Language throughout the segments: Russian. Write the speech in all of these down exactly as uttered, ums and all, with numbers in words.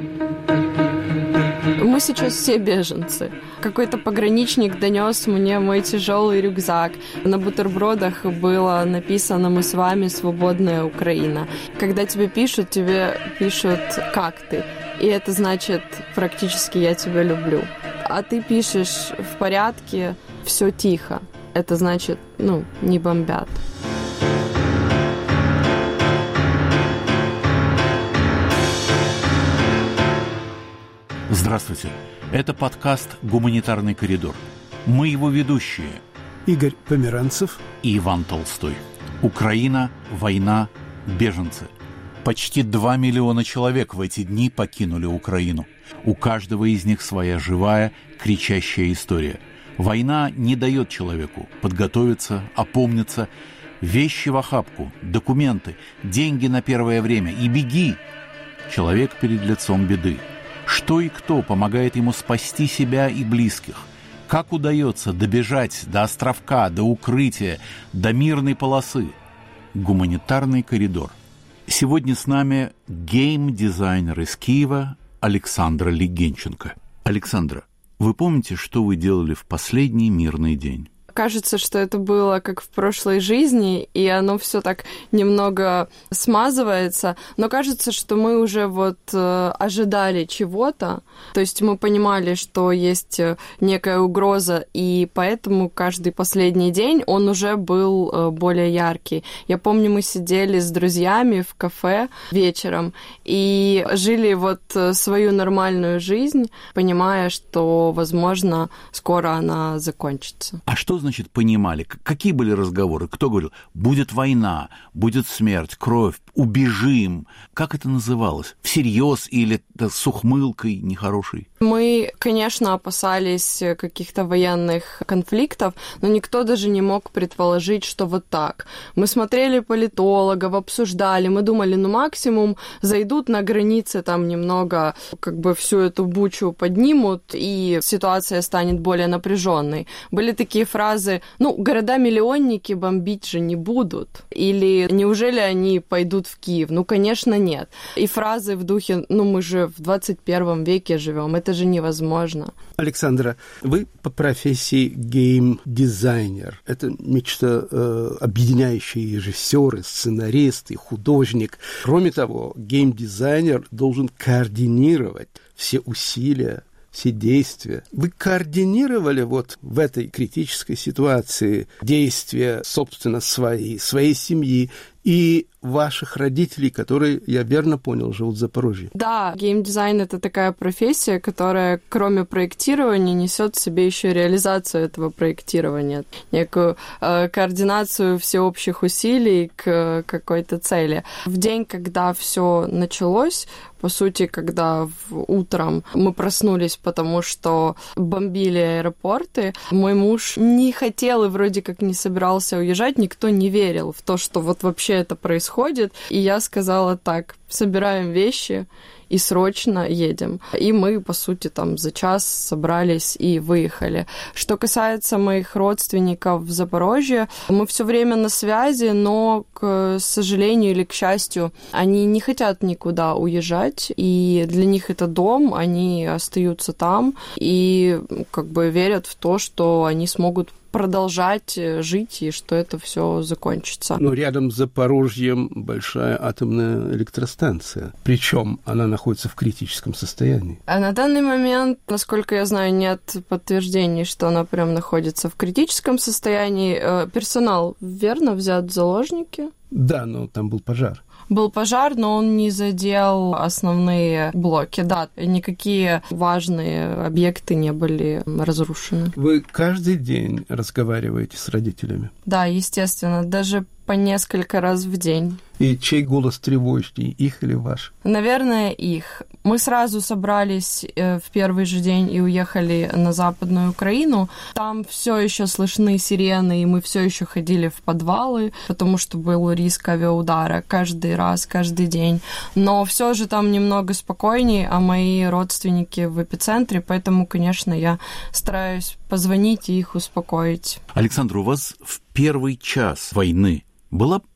Мы сейчас все беженцы. Какой-то пограничник донес мне мой тяжелый рюкзак. На бутербродах было написано «Мы с вами, свободная Украина». Когда тебе пишут, тебе пишут «Как ты?». И это значит практически «Я тебя люблю». А ты пишешь «В порядке, все тихо». Это значит, ну, не бомбят. Здравствуйте. Это подкаст «Гуманитарный коридор». Мы его ведущие. Игорь Померанцев и Иван Толстой. Украина, война, беженцы. Почти два миллиона человек в эти дни покинули Украину. У каждого из них своя живая, кричащая история. Война не дает человеку подготовиться, опомниться. Вещи в охапку, документы, деньги на первое время и беги. Человек перед лицом беды. Что и кто помогает ему спасти себя и близких? Как удается добежать до островка, до укрытия, до мирной полосы? Гуманитарный коридор. Сегодня с нами гейм-дизайнер из Киева Александра Легенченко. Александра, вы помните, что вы делали в последний мирный день? Кажется, что это было как в прошлой жизни, и оно все так немного смазывается, но кажется, что мы уже вот э, ожидали чего-то, то есть мы понимали, что есть некая угроза, и поэтому каждый последний день он уже был э, более яркий. Я помню, мы сидели с друзьями в кафе вечером и жили вот свою нормальную жизнь, понимая, что, возможно, скоро она закончится. А что значит, понимали? Какие были разговоры? Кто говорил, будет война, будет смерть, кровь, убежим? Как это называлось? Всерьез или с ухмылкой нехорошей? Мы, конечно, опасались каких-то военных конфликтов, но никто даже не мог предположить, что вот так. Мы смотрели политологов, обсуждали, мы думали, ну максимум зайдут на границе, там немного как бы всю эту бучу поднимут, и ситуация станет более напряженной. Были такие фразы, ну, города-миллионники бомбить же не будут. Или неужели они пойдут в Киев? Ну, конечно, нет. И фразы в духе, ну, мы же в двадцать первом веке живем, это же невозможно. Александра, вы по профессии гейм-дизайнер. Это нечто э, объединяющее режиссеры, сценаристы, художник. Кроме того, гейм-дизайнер должен координировать все усилия, все действия. Вы координировали вот в этой критической ситуации действия, собственно, своей, своей семьи и ваших родителей, которые, я верно понял, живут в Запорожье? Да, геймдизайн — это такая профессия, которая, кроме проектирования, несет в себе еще реализацию этого проектирования, некую э, координацию всеобщих усилий к какой-то цели. В день, когда все началось, по сути, когда утром мы проснулись, потому что бомбили аэропорты, мой муж не хотел и вроде как не собирался уезжать, никто не верил в то, что вот вообще это происходит. И я сказала так: собираем вещи и срочно едем. И мы, по сути, там за час собрались и выехали. Что касается моих родственников в Запорожье, мы все время на связи, но, к сожалению или к счастью, они не хотят никуда уезжать, и для них это дом, они остаются там и как бы верят в то, что они смогут продолжать жить и что это все закончится. Но рядом с Запорожьем большая атомная электростанция. Причем она находится в критическом состоянии. А на данный момент, насколько я знаю, нет подтверждений, что она прям находится в критическом состоянии. Персонал, верно, взят в заложники? Да, но там был пожар. Был пожар, но он не задел основные блоки. Да, никакие важные объекты не были разрушены. Вы каждый день разговариваете с родителями? Да, естественно, даже по несколько раз в день. И чей голос тревожнее, их или ваш? Наверное, их. Мы сразу собрались в первый же день и уехали на Западную Украину. Там все еще слышны сирены, и мы все еще ходили в подвалы, потому что был риск авиаудара каждый раз, каждый день. Но все же там немного спокойнее, а мои родственники в эпицентре, поэтому, конечно, я стараюсь позвонить и их успокоить. Александр, у вас в первый час войны была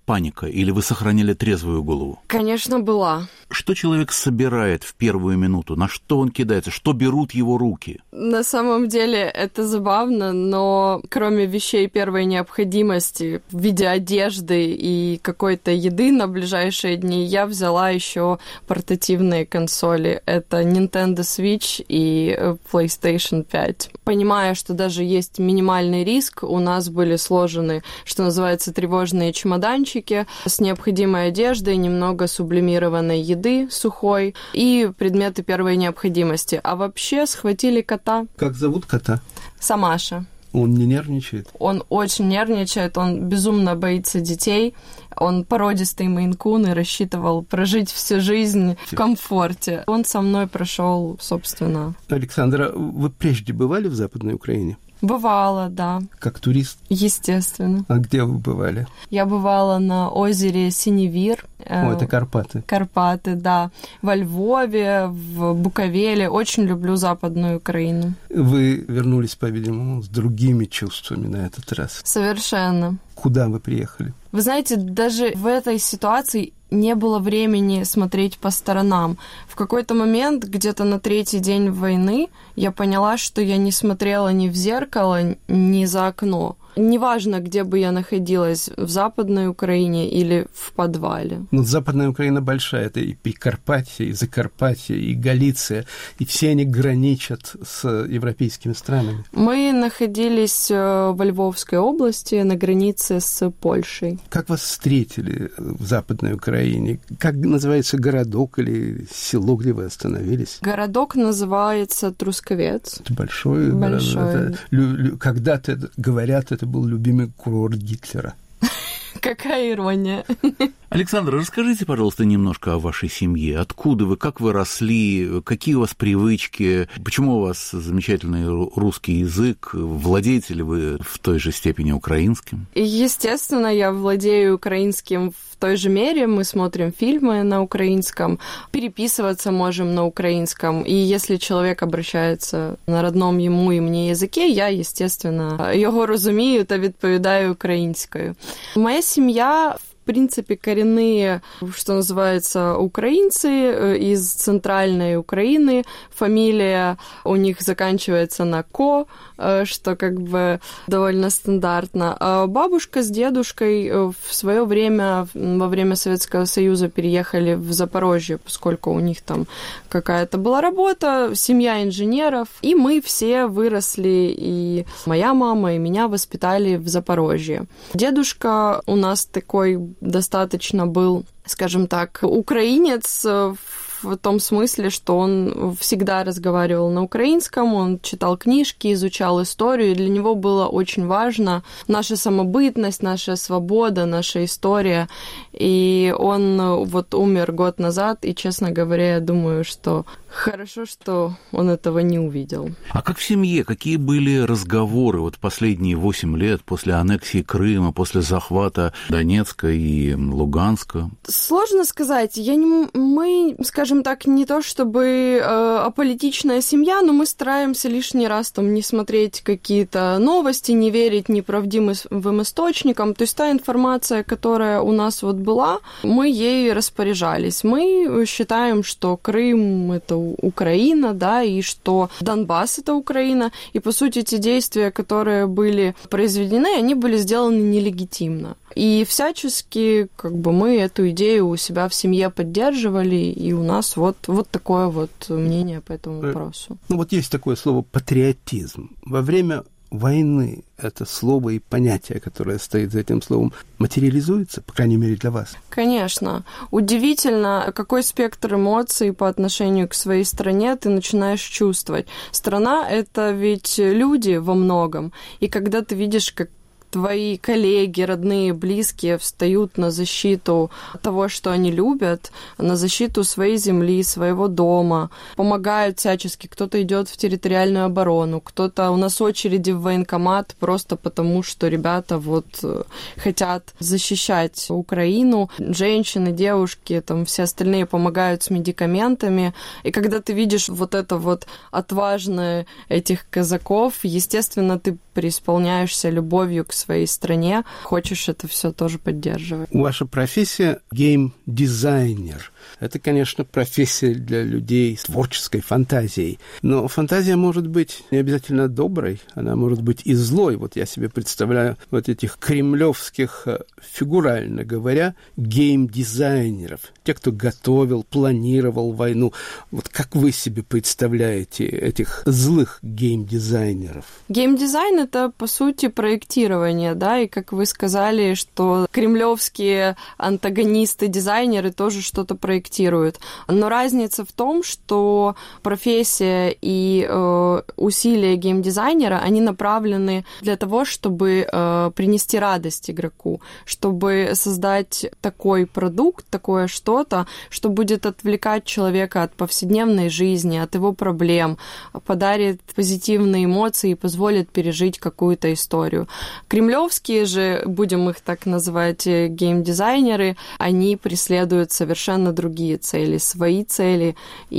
паника, или вы сохраняли трезвую голову? Конечно, была. Что человек собирает в первую минуту? На что он кидается? Что берут его руки? На самом деле это забавно, но кроме вещей первой необходимости в виде одежды и какой-то еды на ближайшие дни, я взяла еще портативные консоли. Это Nintendo Switch и PlayStation пять. Понимая, что даже есть минимальный риск, у нас были сложены, что называется, тревожные чемоданчики с необходимой одеждой, немного сублимированной еды сухой и предметы первой необходимости. А вообще схватили кота. Как зовут кота? Самаша. Он не нервничает? Он очень нервничает, он безумно боится детей. Он породистый мейн-кун и рассчитывал прожить всю жизнь в комфорте. Он со мной прошел, собственно. Александра, вы прежде бывали в Западной Украине? Бывала, да. Как турист? Естественно. А где вы бывали? Я бывала на озере Синевир. О, это Карпаты. Карпаты, да. Во Львове, в Буковеле. Очень люблю Западную Украину. Вы вернулись, по-видимому, с другими чувствами на этот раз. Совершенно. Куда вы приехали? Вы знаете, даже в этой ситуации не было времени смотреть по сторонам. В какой-то момент, где-то на третий день войны, я поняла, что я не смотрела ни в зеркало, ни за окно. Неважно, где бы я находилась, в Западной Украине или в подвале. Но Западная Украина большая. Это и Прикарпатье, и Закарпатье, и Галиция. И все они граничат с европейскими странами. Мы находились во Львовской области, на границе с Польшей. Как вас встретили в Западной Украине? Как называется городок или село, где вы остановились? Городок называется Трусковец. Это большой, большой. город. Это, лю, лю, когда-то, говорят, это был любимый курорт Гитлера. Какая ирония. Александра, расскажите, пожалуйста, немножко о вашей семье. Откуда вы, как вы росли, какие у вас привычки, почему у вас замечательный русский язык, владеете ли вы в той же степени украинским? Естественно, я владею украинским в той же мере. Мы смотрим фильмы на украинском, переписываться можем на украинском. И если человек обращается на родном ему и мне языке, я, естественно, його розумію та відповідаю українською. Моя семья, в принципе, коренные, что называется, украинцы из центральной Украины. Фамилия у них заканчивается на «ко», что как бы довольно стандартно. А бабушка с дедушкой в свое время, во время Советского Союза, переехали в Запорожье, поскольку у них там какая-то была работа, семья инженеров. И мы все выросли, и моя мама, и меня воспитали в Запорожье. Дедушка у нас такой достаточно был, скажем так, украинец в том смысле, что он всегда разговаривал на украинском, он читал книжки, изучал историю, и для него было очень важно наша самобытность, наша свобода, наша история. И он вот умер год назад, и, честно говоря, я думаю, что хорошо, что он этого не увидел. А как в семье? Какие были разговоры вот последние восемь лет после аннексии Крыма, после захвата Донецка и Луганска? Сложно сказать. Я не, мы, скажем так, не то чтобы э, аполитичная семья, но мы стараемся лишний раз там не смотреть какие-то новости, не верить неправдивым источникам. То есть та информация, которая у нас вот была, мы ей распоряжались. Мы считаем, что Крым — это Украина, да, и что Донбасс — это Украина, и, по сути, те действия, которые были произведены, они были сделаны нелегитимно. И всячески, как бы, мы эту идею у себя в семье поддерживали, и у нас вот, вот такое вот мнение по этому вопросу. Ну, вот есть такое слово «патриотизм». Во время войны это слово и понятие, которое стоит за этим словом, материализуется, по крайней мере, для вас? Конечно. Удивительно, какой спектр эмоций по отношению к своей стране ты начинаешь чувствовать. Страна — это ведь люди во многом. И когда ты видишь, как твои коллеги, родные, близкие встают на защиту того, что они любят, на защиту своей земли, своего дома, помогают всячески. Кто-то идет в территориальную оборону, кто-то у нас очереди в военкомат просто потому, что ребята вот хотят защищать Украину. Женщины, девушки, там все остальные помогают с медикаментами. И когда ты видишь вот это вот отважное этих казаков, естественно, ты преисполняешься любовью к своей стране, хочешь это все тоже поддерживать. Ваша профессия — гейм-дизайнер. Это, конечно, профессия для людей с творческой фантазией. Но фантазия может быть не обязательно доброй, она может быть и злой. Вот я себе представляю вот этих кремлевских, фигурально говоря, гейм-дизайнеров. Те, кто готовил, планировал войну. Вот как вы себе представляете этих злых гейм-дизайнеров? Гейм-дизайн — это, по сути, проектирование, да, и, как вы сказали, что кремлевские антагонисты-дизайнеры тоже что-то проектируют. Но разница в том, что профессия и э, усилия гейм-дизайнера, они направлены для того, чтобы э, принести радость игроку, чтобы создать такой продукт, такое что-то, что будет отвлекать человека от повседневной жизни, от его проблем, подарит позитивные эмоции и позволит пережить какую-то историю. Кремлевские же, будем их так называть, гейм-дизайнеры, они преследуют совершенно другие цели, свои цели,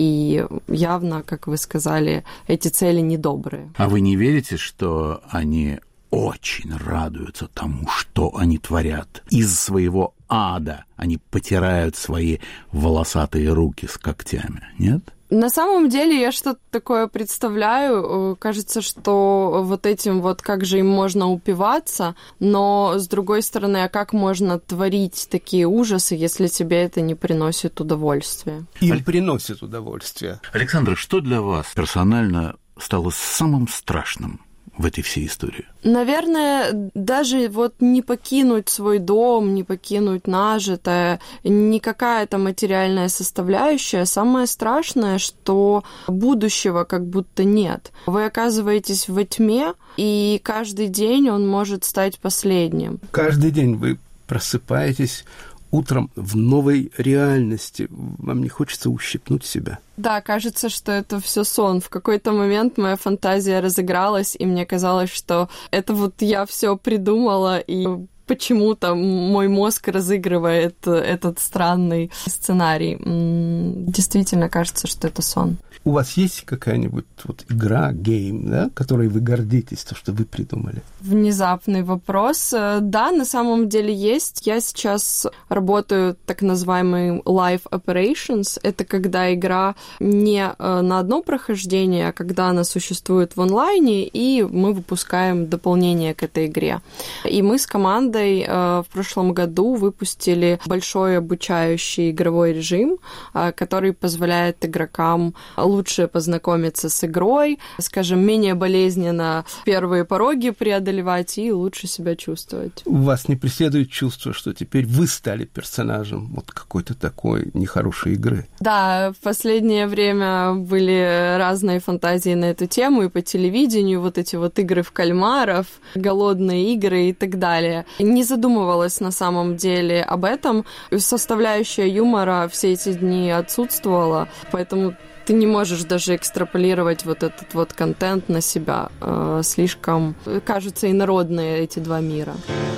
и явно, как вы сказали, эти цели недобрые. А вы не верите, что они очень радуются тому, что они творят? Из своего ада они потирают свои волосатые руки с когтями, нет? На самом деле я что-то такое представляю. Кажется, что вот этим вот как же им можно упиваться, но с другой стороны, а как можно творить такие ужасы, если тебе это не приносит удовольствия? Им Аль... приносит удовольствие. Александра, что для вас персонально стало самым страшным в этой всей истории? Наверное, даже вот не покинуть свой дом, не покинуть нажитое, не какая-то материальная составляющая. Самое страшное, что будущего как будто нет. Вы оказываетесь во тьме, и каждый день он может стать последним. Каждый день вы просыпаетесь утром в новой реальности. Вам не хочется ущипнуть себя? Да, кажется, что это все сон. В какой-то момент моя фантазия разыгралась, и мне казалось, что это вот я все придумала, и почему-то мой мозг разыгрывает этот странный сценарий. Действительно кажется, что это сон. У вас есть какая-нибудь вот игра, гейм, да, которой вы гордитесь, то, что вы придумали? Внезапный вопрос. Да, на самом деле есть. Я сейчас работаю так называемый Live Operations. Это когда игра не на одно прохождение, а когда она существует в онлайне, и мы выпускаем дополнение к этой игре. И мы с командой в прошлом году выпустили большой обучающий игровой режим, который позволяет игрокам лучше познакомиться с игрой, скажем, менее болезненно первые пороги преодолевать и лучше себя чувствовать. Вас не преследует чувство, что теперь вы стали персонажем вот какой-то такой нехорошей игры? Да, в последнее время были разные фантазии на эту тему, и по телевидению вот эти вот игры в кальмаров, голодные игры и так далее. Не задумывалась на самом деле об этом. Составляющая юмора все эти дни отсутствовала, поэтому ты не можешь даже экстраполировать вот этот вот контент на себя. Э, слишком, кажется, инородные эти два мира.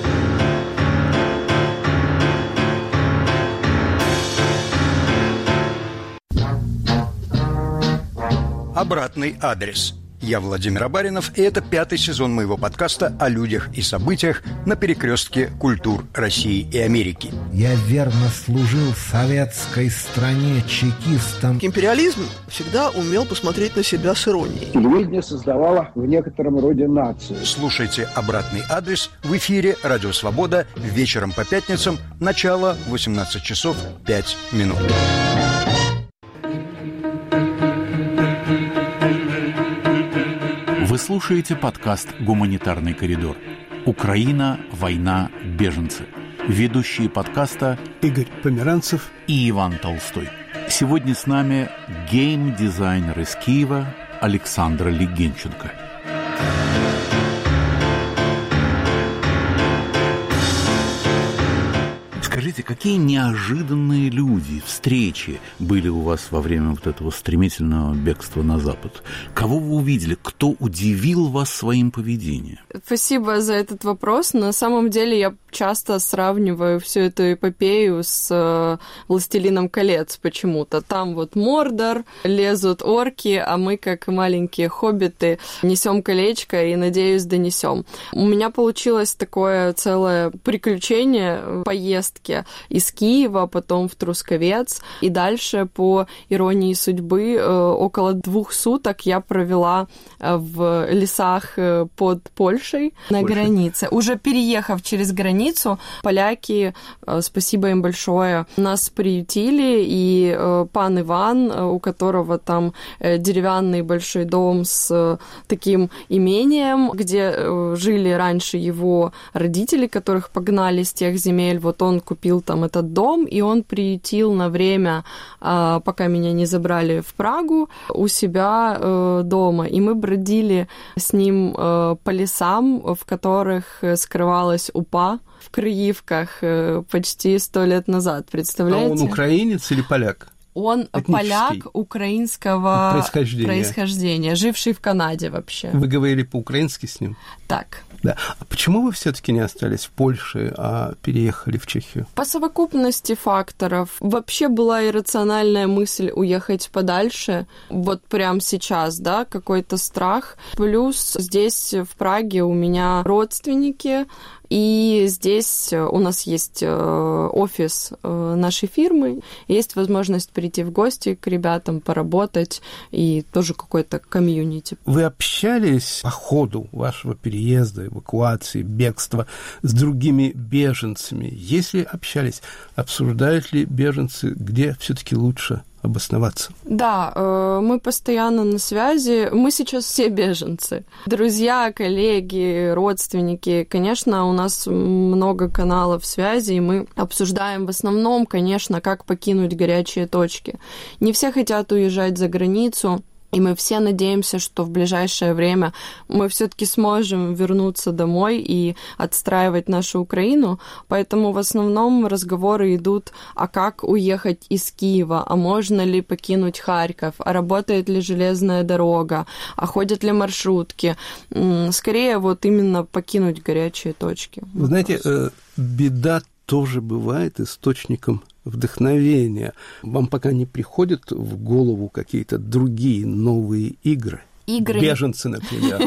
Обратный адрес. Я Владимир Абаринов, и это пятый сезон моего подкаста о людях и событиях на перекрестке культур России и Америки. Я верно служил советской стране чекистом. Империализм всегда умел посмотреть на себя с иронией. Телевидение создавало в некотором роде нацию. Слушайте «Обратный адрес» в эфире «Радио Свобода» вечером по пятницам, начало восемнадцать часов пять минут. Вы слушаете подкаст «Гуманитарный коридор». Украина, война, беженцы. Ведущие подкаста Игорь Померанцев и Иван Толстой. Сегодня с нами гейм-дизайнер из Киева Александра Легенченко. Скажите, какие неожиданные люди, встречи были у вас во время вот этого стремительного бегства на Запад? Кого вы увидели? Кто удивил вас своим поведением? Спасибо за этот вопрос. На самом деле я часто сравниваю всю эту эпопею с «Властелином колец» почему-то. Там вот Мордор, лезут орки, а мы, как маленькие хоббиты, несем колечко и, надеюсь, донесем. У меня получилось такое целое приключение, поездки из Киева, потом в Трусковец, и дальше, по иронии судьбы, около двух суток я провела в лесах под Польшей на Польша. границе. Уже переехав через границу, поляки, спасибо им большое, нас приютили, и пан Иван, у которого там деревянный большой дом с таким имением, где жили раньше его родители, которых погнали с тех земель, вот он купил там этот дом, и он приютил на время, пока меня не забрали в Прагу, у себя дома. И мы бродили с ним по лесам, в которых скрывалась УПА, в Крыивках почти сто лет назад, представляете? А он украинец или поляк? Он поляк украинского происхождения. происхождения, живший в Канаде вообще. Вы говорили по-украински с ним? Так. Да. А почему вы все-таки не остались в Польше, а переехали в Чехию? По совокупности факторов. Вообще была иррациональная мысль уехать подальше. Вот прямо сейчас, да, какой-то страх. Плюс здесь, в Праге, у меня родственники, и здесь у нас есть офис нашей фирмы, есть возможность прийти в гости к ребятам, поработать, и тоже какой-то комьюнити. Вы общались по ходу вашего переезда, эвакуации, бегства с другими беженцами? Если общались, обсуждают ли беженцы, где все-таки лучше обосноваться? Да, мы постоянно на связи. Мы сейчас все беженцы. Друзья, коллеги, родственники. Конечно, у нас много каналов связи, и мы обсуждаем в основном, конечно, как покинуть горячие точки. Не все хотят уезжать за границу, и мы все надеемся, что в ближайшее время мы все-таки сможем вернуться домой и отстраивать нашу Украину. Поэтому в основном разговоры идут, а как уехать из Киева, а можно ли покинуть Харьков, а работает ли железная дорога, а ходят ли маршрутки. Скорее вот именно покинуть горячие точки. Вы знаете, беда тоже бывает источником вдохновения. Вам пока не приходят в голову какие-то другие новые игры? Игры... Беженцы, например.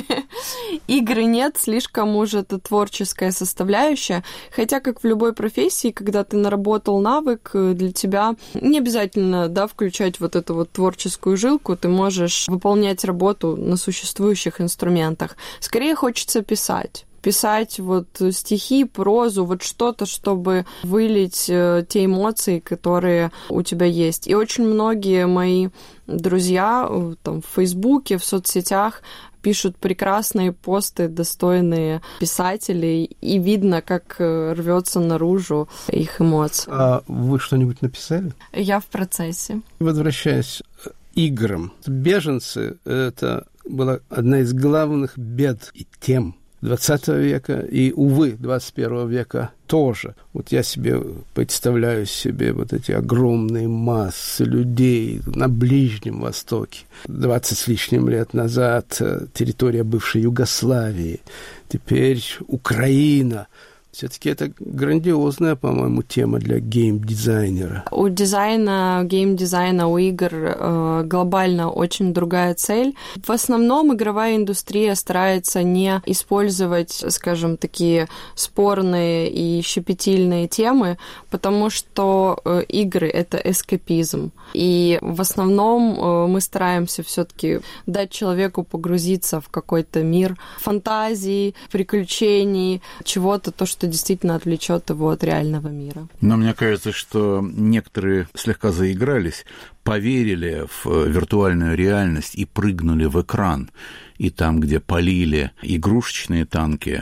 Игры нет, слишком уже это творческая составляющая. Хотя, как в любой профессии, когда ты наработал навык, для тебя не обязательно, да, включать вот эту вот творческую жилку, ты можешь выполнять работу на существующих инструментах. Скорее хочется писать. Писать вот стихи, прозу, вот что-то, чтобы вылить те эмоции, которые у тебя есть. И очень многие мои друзья там, в Фейсбуке, в соцсетях пишут прекрасные посты, достойные писателей, и видно, как рвется наружу их эмоции. А вы что-нибудь написали? Я в процессе. Возвращаясь к играм. Беженцы — это была одна из главных бед и тем двадцатого века, и, увы, двадцать первого века тоже. Вот я себе представляю себе вот эти огромные массы людей на Ближнем Востоке. двадцать с лишним лет назад территория бывшей Югославии, теперь Украина. Все-таки это грандиозная, по-моему, тема для гейм-дизайнера. У дизайна, гейм-дизайна, у игр э, глобально очень другая цель. В основном игровая индустрия старается не использовать, скажем, такие спорные и щепетильные темы, потому что э, игры — это эскапизм. И в основном э, мы стараемся все-таки дать человеку погрузиться в какой-то мир фантазий, приключений, чего-то, то, что действительно отвлечет его от реального мира. Но мне кажется, что некоторые слегка заигрались, поверили в виртуальную реальность и прыгнули в экран. И там, где полили игрушечные танки,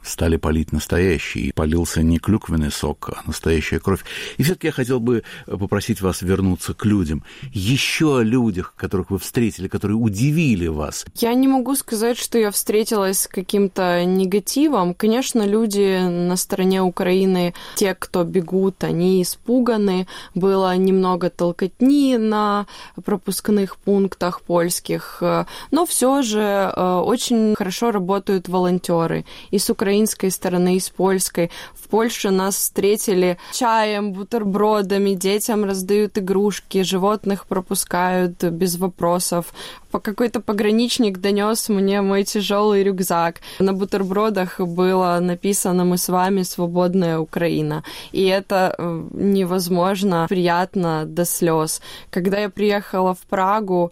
стали палить настоящий. И полился не клюквенный сок, а настоящая кровь. И все-таки я хотел бы попросить вас вернуться к людям. Еще о людях, которых вы встретили, которые удивили вас. Я не могу сказать, что я встретилась с каким-то негативом. Конечно, люди на стороне Украины, те, кто бегут, они испуганы. Было немного толкотни на пропускных пунктах польских. Но все же очень хорошо работают волонтеры и с украинской стороны, и с польской. В Польше нас встретили чаем, бутербродами, детям раздают игрушки, животных пропускают без вопросов. Какой-то пограничник донес мне мой тяжелый рюкзак. На бутербродах было написано «Мы с вами, свободная Украина». И это невозможно приятно до слез. Когда я приехала в Прагу,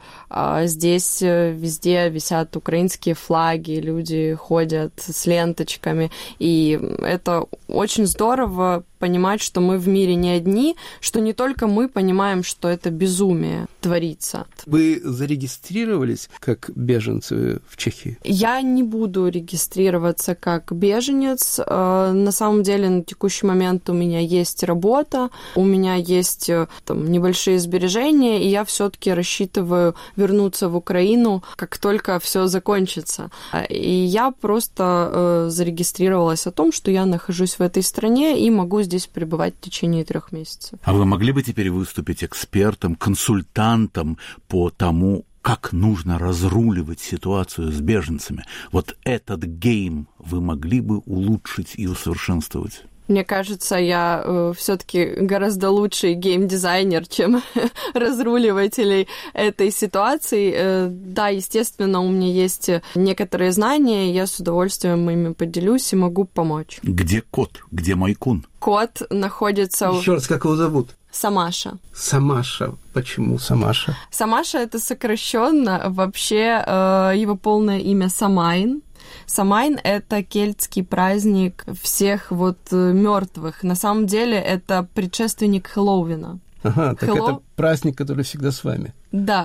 здесь везде висят украинские флаги, люди ходят с ленточками, и это очень здорово понимать, что мы в мире не одни, что не только мы понимаем, что это безумие творится. Вы зарегистрировались как беженцы в Чехии? Я не буду регистрироваться как беженец. На самом деле, на текущий момент у меня есть работа, у меня есть там небольшие сбережения, и я все-таки рассчитываю вернуться в Украину, как только все закончится. И я просто зарегистрировалась о том, что я нахожусь в этой стране и могу здесь здесь пребывать в течение трех месяцев. А вы могли бы теперь выступить экспертом, консультантом по тому, как нужно разруливать ситуацию с беженцами? Вот этот гейм вы могли бы улучшить и усовершенствовать? Мне кажется, я э, все-таки гораздо лучший геймдизайнер, чем разруливатель этой ситуации. Э, да, естественно, у меня есть некоторые знания, я с удовольствием ими поделюсь и могу помочь. Где кот? Где Майкун? Кот находится... Еще раз, как его зовут? Самаша. Самаша. Почему Самаша? Самаша — это сокращенно. Вообще э, его полное имя Самайн. Самайн — это кельтский праздник всех вот мертвых. На самом деле это предшественник Хэллоуина. Ага, так Хэллоу... это праздник, который всегда с вами. Да.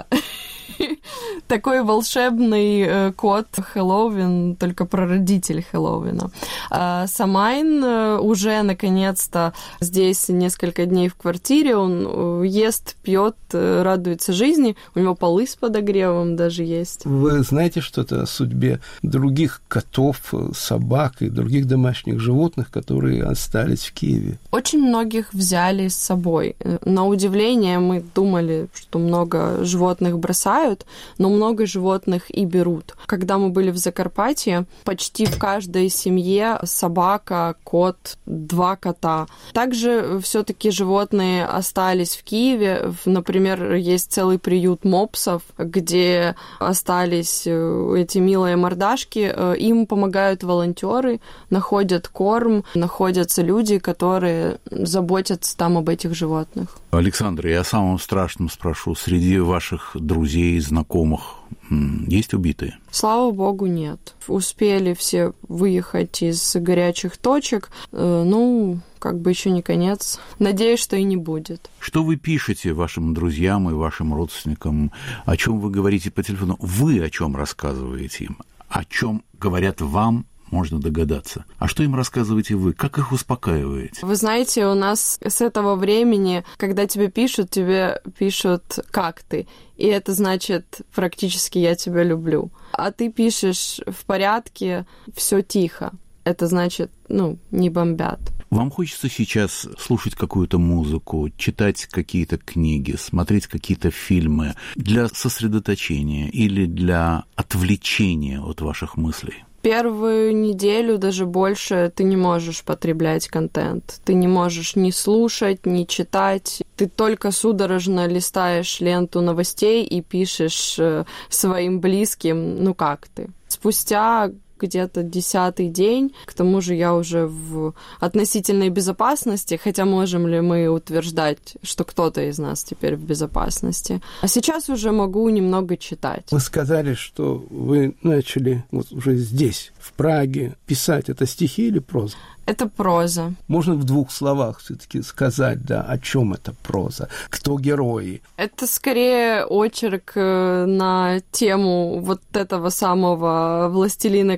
Такой волшебный кот Хэллоуин, только прародитель Хэллоуина. А Самайн уже, наконец-то, здесь несколько дней в квартире. Он ест, пьет, радуется жизни. У него полы с подогревом даже есть. Вы знаете что-то о судьбе других котов, собак и других домашних животных, которые остались в Киеве? Очень многих взяли с собой. На удивление, мы думали, что много животных бросают, но много животных и берут. Когда мы были в Закарпатье, почти в каждой семье собака, кот, два кота. Также все-таки животные остались в Киеве. Например, есть целый приют мопсов, где остались эти милые мордашки. Им помогают волонтеры, находят корм, находятся люди, которые заботятся там об этих животных. Александр, я о самом страшном спрошу. Среди ваших друзей, знакомых есть убитые? Слава богу, нет. Успели все выехать из горячих точек. Ну, как бы еще не конец. Надеюсь, что и не будет. Что вы пишете вашим друзьям и вашим родственникам? О чем вы говорите по телефону? Вы о чем рассказываете им? О чем говорят вам? Можно догадаться. А что им рассказываете вы? Как их успокаиваете? Вы знаете, у нас с этого времени, когда тебе пишут, тебе пишут «как ты?». И это значит практически «я тебя люблю». А ты пишешь «в порядке, все тихо». Это значит, ну, не бомбят. Вам хочется сейчас слушать какую-то музыку, читать какие-то книги, смотреть какие-то фильмы для сосредоточения или для отвлечения от ваших мыслей? Первую неделю, даже больше, ты не можешь потреблять контент. Ты не можешь ни слушать, ни читать. Ты только судорожно листаешь ленту новостей и пишешь своим близким «ну как ты?». Спустя где-то десятый день, к тому же я уже в относительной безопасности, хотя можем ли мы утверждать, что кто-то из нас теперь в безопасности. А сейчас уже могу немного читать. Вы сказали, что вы начали вот уже здесь, в Праге, писать. Это стихи или проза? Это проза. Можно в двух словах все-таки сказать, да, о чем это проза? Кто герои? Это скорее очерк на тему вот этого самого «Властелина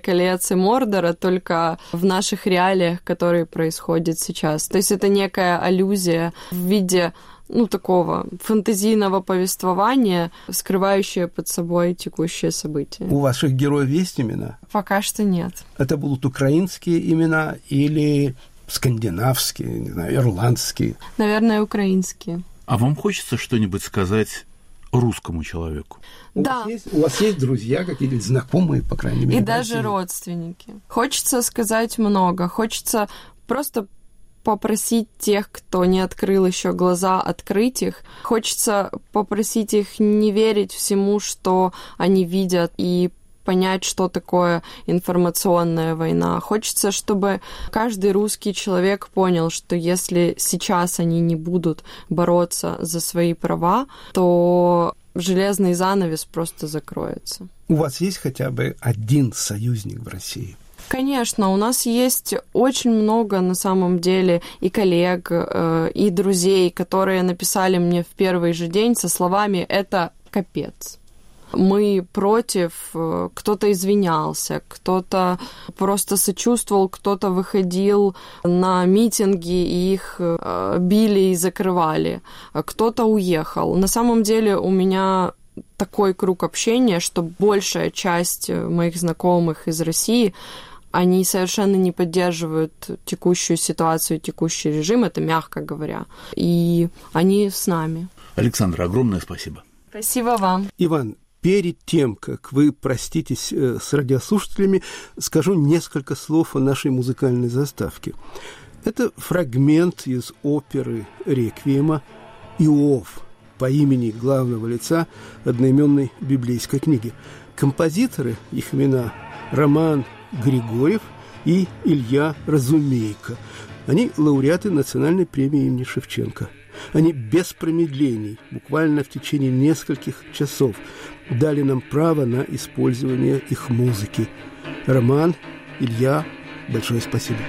колец» и «Мордора», только в наших реалиях, которые происходят сейчас. То есть это некая аллюзия в виде, ну, такого фантазийного повествования, скрывающее под собой текущее событие. У ваших героев есть имена? Пока что нет. Это будут украинские имена или скандинавские, не знаю, ирландские? Наверное, украинские. А вам хочется что-нибудь сказать русскому человеку? У Да. вас есть, у вас есть друзья, какие-то знакомые, по крайней мере? И в даже России? родственники. Хочется сказать много. Хочется просто попросить тех, кто не открыл еще глаза, открыть их. Хочется попросить их не верить всему, что они видят, и понять, что такое информационная война. Хочется, чтобы каждый русский человек понял, что если сейчас они не будут бороться за свои права, то железный занавес просто закроется. У вас есть хотя бы один союзник в России? Конечно, у нас есть очень много, на самом деле, и коллег, э, и друзей, которые написали мне в первый же день со словами «это капец». Мы против, кто-то извинялся, кто-то просто сочувствовал, кто-то выходил на митинги, и их били и закрывали, кто-то уехал. На самом деле у меня такой круг общения, что большая часть моих знакомых из России, они совершенно не поддерживают текущую ситуацию, текущий режим, это мягко говоря, и они с нами. Александра, огромное спасибо. Спасибо вам. Иван, перед тем, как вы проститесь с радиослушателями, скажу несколько слов о нашей музыкальной заставке. Это фрагмент из оперы «Реквиема» «Иов» по имени главного лица одноименной библейской книги. Композиторы, их имена Роман Григорьев и Илья Разумейко. Они лауреаты национальной премии имени Шевченко. Они без промедлений, буквально в течение нескольких часов, дали нам право на использование их музыки. Роман, Илья, большое спасибо.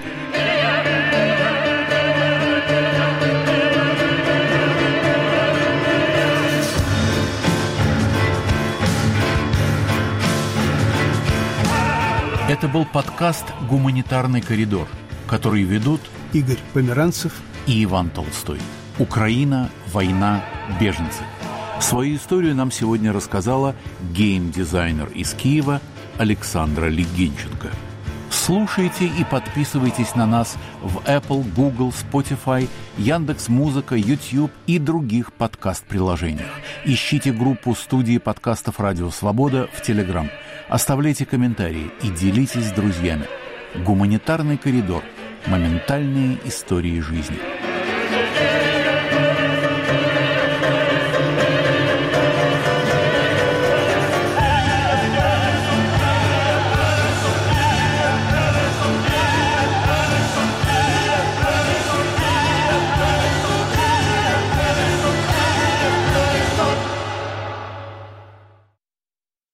Это был подкаст «Гуманитарный коридор», который ведут Игорь Померанцев и Иван Толстой. Украина, война, беженцы. Свою историю нам сегодня рассказала гейм-дизайнер из Киева Александра Легенченко. Слушайте и подписывайтесь на нас в Apple, Google, Spotify, Яндекс.Музыка, YouTube и других подкаст-приложениях. Ищите группу студии подкастов «Радио Свобода» в Telegram. Оставляйте комментарии и делитесь с друзьями. Гуманитарный коридор. Моментальные истории жизни.